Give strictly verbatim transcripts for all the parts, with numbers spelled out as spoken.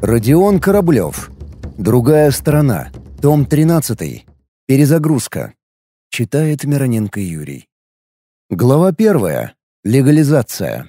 Родион Кораблев. Другая сторона. Том тринадцатый. Перезагрузка. Читает Мироненко Юрий. Глава первая. Легализация.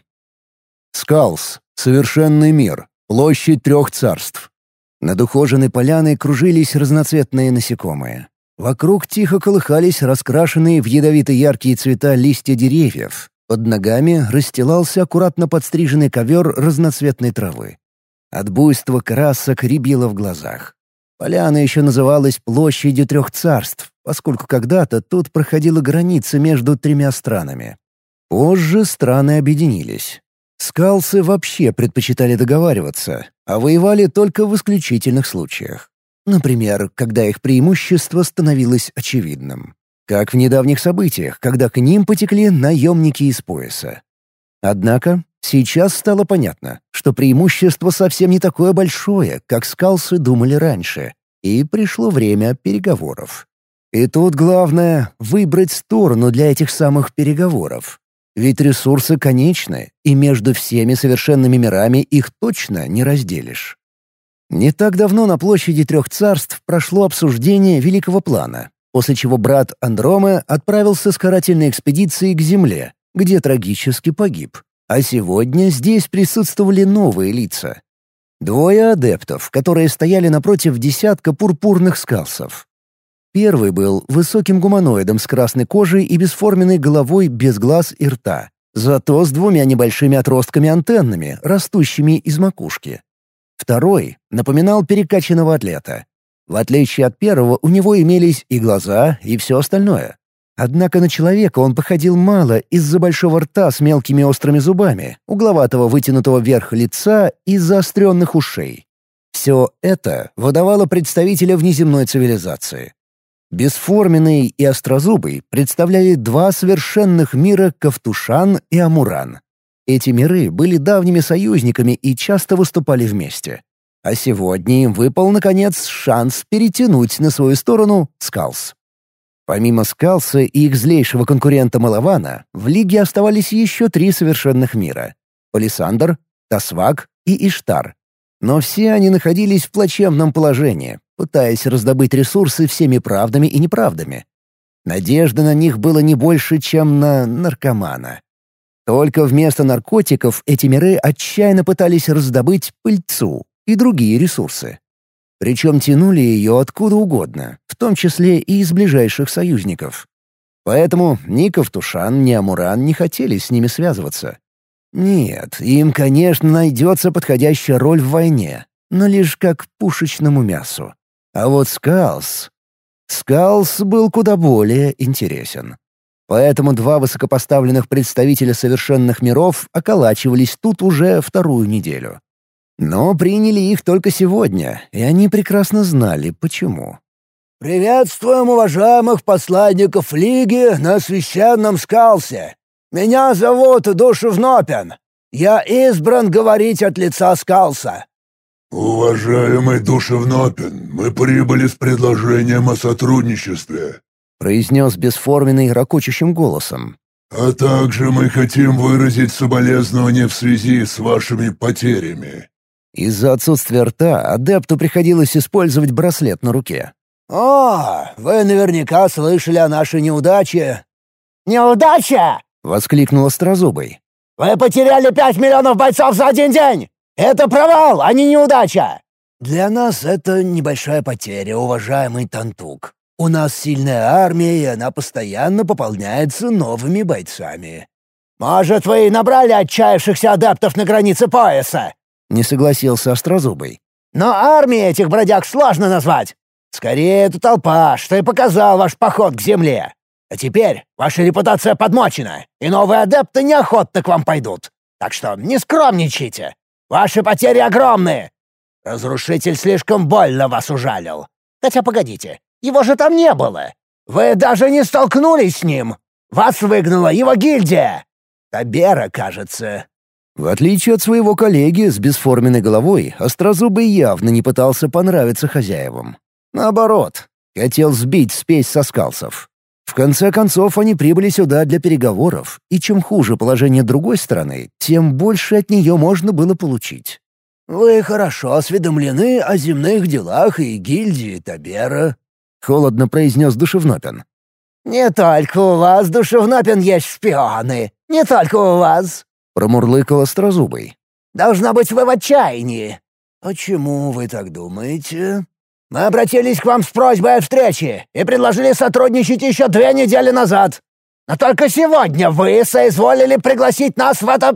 Скалс. Совершенный мир. Площадь трех царств. Над ухоженной поляной кружились разноцветные насекомые. Вокруг тихо колыхались раскрашенные в ядовито-яркие цвета листья деревьев. Под ногами расстилался аккуратно подстриженный ковер разноцветной травы. От буйства красок рябило в глазах. Поляна еще называлась «Площадью трех царств», поскольку когда-то тут проходила граница между тремя странами. Позже страны объединились. Скалсы вообще предпочитали договариваться, а воевали только в исключительных случаях. Например, когда их преимущество становилось очевидным. Как в недавних событиях, когда к ним потекли наемники из пояса. Однако сейчас стало понятно, что преимущество совсем не такое большое, как скалсы думали раньше, и пришло время переговоров. И тут главное — выбрать сторону для этих самых переговоров. Ведь ресурсы конечны, и между всеми совершенными мирами их точно не разделишь. Не так давно на площади трех царств прошло обсуждение великого плана, после чего брат Андромы отправился с карательной экспедицией к Земле, где трагически погиб. А сегодня здесь присутствовали новые лица. Двое адептов, которые стояли напротив десятка пурпурных скалсов. Первый был высоким гуманоидом с красной кожей и бесформенной головой без глаз и рта, зато с двумя небольшими отростками-антеннами, растущими из макушки. Второй напоминал перекачанного атлета. В отличие от первого, у него имелись и глаза, и все остальное. Однако на человека он походил мало из-за большого рта с мелкими острыми зубами, угловатого вытянутого вверх лица и заостренных ушей. Все это выдавало представителя внеземной цивилизации. Бесформенный и острозубый представляли два совершенных мира Ковтушан и Амуран. Эти миры были давними союзниками и часто выступали вместе. А сегодня им выпал, наконец, шанс перетянуть на свою сторону Скалс. Помимо Скалса и их злейшего конкурента Малавана, в Лиге оставались еще три совершенных мира — Палисандр, Тасвак и Иштар. Но все они находились в плачевном положении, пытаясь раздобыть ресурсы всеми правдами и неправдами. Надежда на них была не больше, чем на наркомана. Только вместо наркотиков эти миры отчаянно пытались раздобыть пыльцу и другие ресурсы. Причем тянули ее откуда угодно, в том числе и из ближайших союзников. Поэтому ни Ковтушан, ни Амуран не хотели с ними связываться. Нет, им, конечно, найдется подходящая роль в войне, но лишь как пушечному мясу. А вот Скалс... Скалс был куда более интересен. Поэтому два высокопоставленных представителя совершенных миров околачивались тут уже вторую неделю. Но приняли их только сегодня, и они прекрасно знали, почему. «Приветствуем уважаемых посланников Лиги на священном Скалсе. Меня зовут Душевнопен. Я избран говорить от лица Скалса». «Уважаемый Душевнопен, мы прибыли с предложением о сотрудничестве», — произнес бесформенный ракочущим голосом. «А также мы хотим выразить соболезнования в связи с вашими потерями». Из-за отсутствия рта адепту приходилось использовать браслет на руке. «О, вы наверняка слышали о нашей неудаче». «Неудача!» — воскликнул Острозубый. «Вы потеряли пять миллионов бойцов за один день! Это провал, а не неудача!» «Для нас это небольшая потеря, уважаемый Тантук. У нас сильная армия, и она постоянно пополняется новыми бойцами». «Может, вы и набрали отчаявшихся адептов на границе пояса?» — не согласился Острозубый. «Но армией этих бродяг сложно назвать. Скорее, это толпа, что и показал ваш поход к земле. А теперь ваша репутация подмочена, и новые адепты неохотно к вам пойдут. Так что не скромничайте. Ваши потери огромные. Разрушитель слишком больно вас ужалил. Хотя погодите, его же там не было. Вы даже не столкнулись с ним. Вас выгнала его гильдия. Табера, кажется». В отличие от своего коллеги с бесформенной головой, Острозубый явно не пытался понравиться хозяевам. Наоборот, хотел сбить спесь со скалсов. В конце концов, они прибыли сюда для переговоров, и чем хуже положение другой стороны, тем больше от нее можно было получить. «Вы хорошо осведомлены о земных делах и гильдии Табера», — холодно произнес Душевнопин. «Не только у вас, Душевнопин, есть шпионы. Не только у вас», — промурлыкал Острозубый. «Должно быть, вы в отчаянии». «Почему вы так думаете?» «Мы обратились к вам с просьбой о встрече и предложили сотрудничать еще две недели назад. Но только сегодня вы соизволили пригласить нас в это...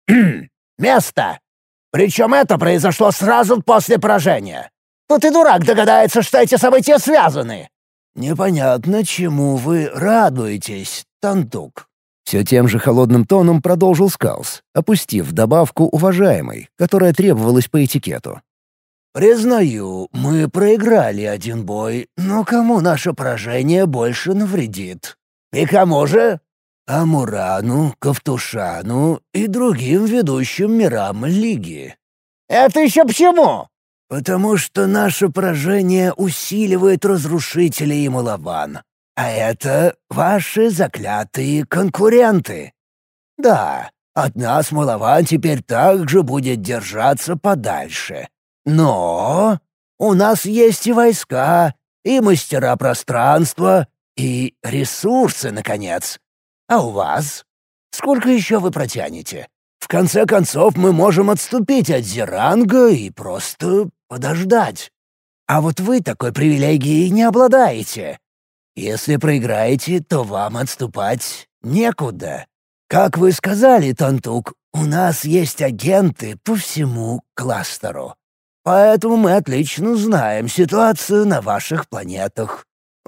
место. Причем это произошло сразу после поражения. Тут и дурак догадается, что эти события связаны». «Непонятно, чему вы радуетесь, Тантук». Все тем же холодным тоном продолжил Скалс, опустив добавку «уважаемый», которая требовалась по этикету. «Признаю, мы проиграли один бой, но кому наше поражение больше навредит? И кому же?» «Амурану, Ковтушану и другим ведущим мирам Лиги». «Это еще почему?» «Потому что наше поражение усиливает разрушителей и Малаван. А это ваши заклятые конкуренты. Да, от нас Малаван теперь также будет держаться подальше. Но у нас есть и войска, и мастера пространства, и ресурсы, наконец. А у вас? Сколько еще вы протянете? В конце концов, мы можем отступить от Зеранга и просто подождать. А вот вы такой привилегией не обладаете. Если проиграете, то вам отступать некуда. Как вы сказали, Тантук, у нас есть агенты по всему кластеру. Поэтому мы отлично знаем ситуацию на ваших планетах.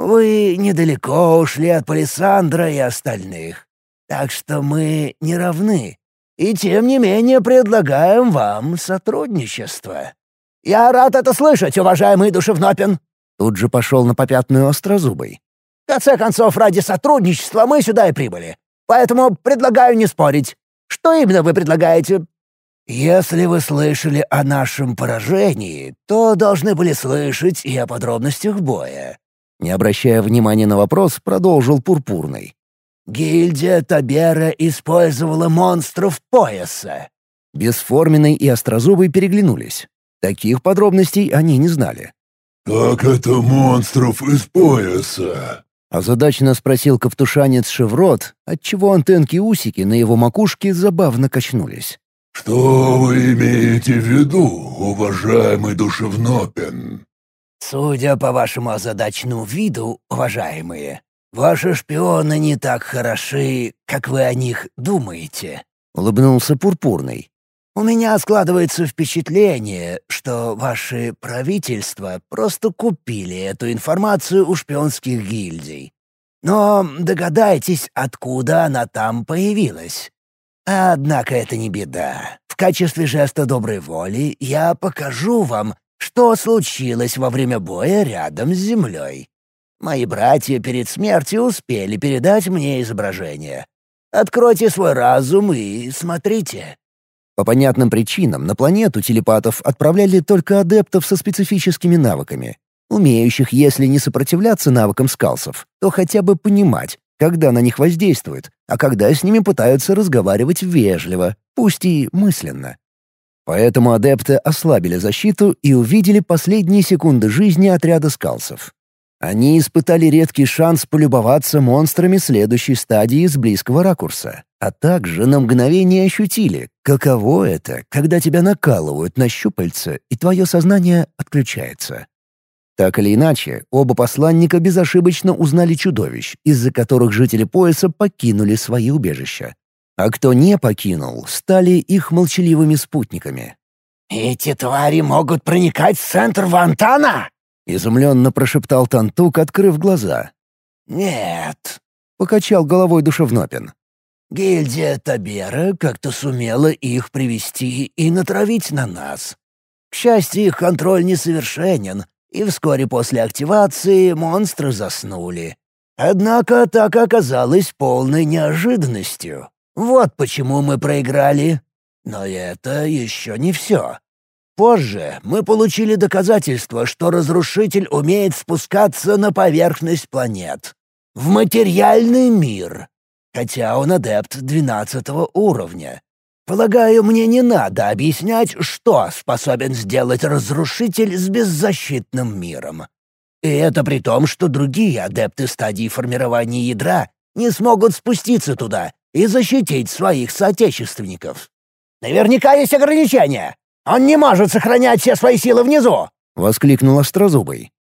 Вы недалеко ушли от Палисандра и остальных. Так что мы не равны. И тем не менее предлагаем вам сотрудничество». «Я рад это слышать, уважаемый Душевнопин!» Тут же пошел на попятную Острозубый. «В конце концов, ради сотрудничества мы сюда и прибыли. Поэтому предлагаю не спорить. Что именно вы предлагаете?» «Если вы слышали о нашем поражении, то должны были слышать и о подробностях боя». Не обращая внимания на вопрос, продолжил Пурпурный. «Гильдия Табера использовала монстров пояса». Бесформенный и Острозубый переглянулись. Таких подробностей они не знали. «Как это монстров из пояса?» Озадаченно спросил ковтушанец Шеврот, отчего антенки-усики на его макушке забавно качнулись. «Что вы имеете в виду, уважаемый Душевнопин?» «Судя по вашему озадаченному виду, уважаемые, ваши шпионы не так хороши, как вы о них думаете», — улыбнулся Пурпурный. «У меня складывается впечатление, что ваши правительства просто купили эту информацию у шпионских гильдий. Но догадайтесь, откуда она там появилась. Однако это не беда. В качестве жеста доброй воли я покажу вам, что случилось во время боя рядом с землей. Мои братья перед смертью успели передать мне изображение. Откройте свой разум и смотрите». По понятным причинам на планету телепатов отправляли только адептов со специфическими навыками, умеющих, если не сопротивляться навыкам скалсов, то хотя бы понимать, когда на них воздействуют, а когда с ними пытаются разговаривать вежливо, пусть и мысленно. Поэтому адепты ослабили защиту и увидели последние секунды жизни отряда скалсов. Они испытали редкий шанс полюбоваться монстрами следующей стадии с близкого ракурса, а также на мгновение ощутили, каково это, когда тебя накалывают на щупальца и твое сознание отключается. Так или иначе, оба посланника безошибочно узнали чудовищ, из-за которых жители пояса покинули свои убежища. А кто не покинул, стали их молчаливыми спутниками. «Эти твари могут проникать в центр Вантана?» — изумленно прошептал Тантук, открыв глаза. «Нет», — покачал головой Душевнопин. «Гильдия Табера как-то сумела их привести и натравить на нас. К счастью, их контроль несовершенен, и вскоре после активации монстры заснули. Однако атака оказалась полной неожиданностью. Вот почему мы проиграли. Но это еще не все. Позже мы получили доказательство, что разрушитель умеет спускаться на поверхность планет. В материальный мир. Хотя он адепт двенадцатого уровня. Полагаю, мне не надо объяснять, что способен сделать разрушитель с беззащитным миром. И это при том, что другие адепты стадии формирования ядра не смогут спуститься туда и защитить своих соотечественников. Наверняка есть ограничения. Он не может сохранять все свои силы внизу!» — воскликнул Острозубый.